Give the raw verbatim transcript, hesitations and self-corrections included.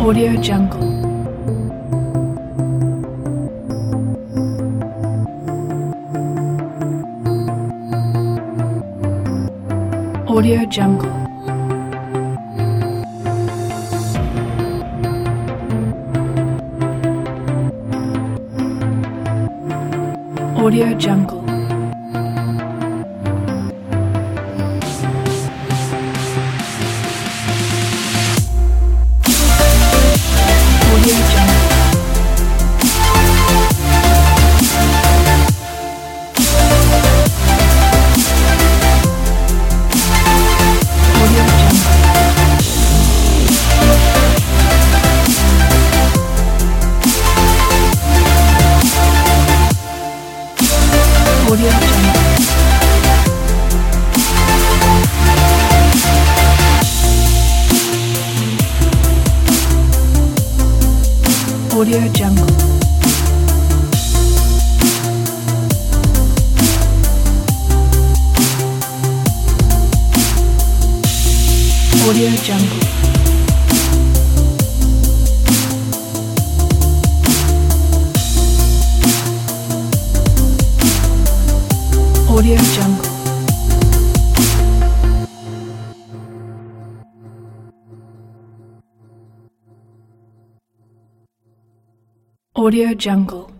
Audio Jungle. Audio Jungle. Audio Jungle. Audio Jungle. Audio Jungle. Audio Jungle. Audio Jungle. Audio Jungle. Audio Jungle.